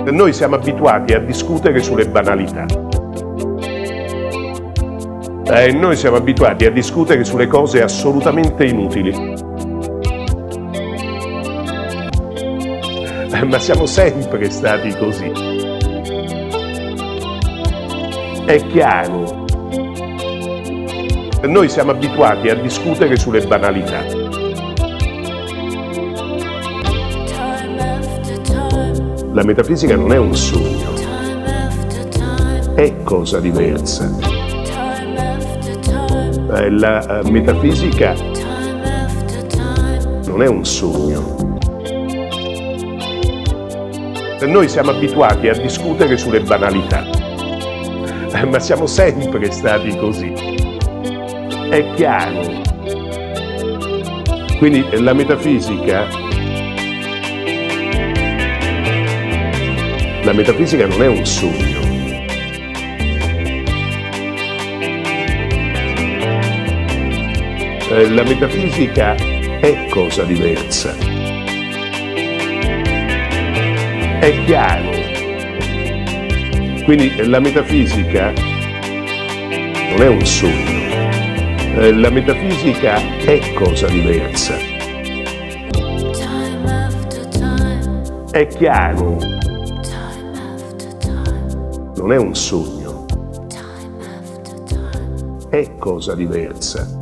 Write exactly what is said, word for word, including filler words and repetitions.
Noi siamo abituati a discutere sulle banalità. E noi siamo abituati a discutere sulle cose assolutamente inutili. Eh, ma siamo sempre stati così. È chiaro. Noi siamo abituati a discutere sulle banalità. La metafisica non è un sogno, è cosa diversa. La metafisica non è un sogno. Noi siamo abituati a discutere sulle banalità, ma siamo sempre stati così. È chiaro. Quindi la metafisica La metafisica non è un sogno. Eh, la metafisica è cosa diversa. È chiaro. Quindi la metafisica non è un sogno. Eh, la metafisica è cosa diversa. È chiaro. Non è un sogno, è cosa diversa.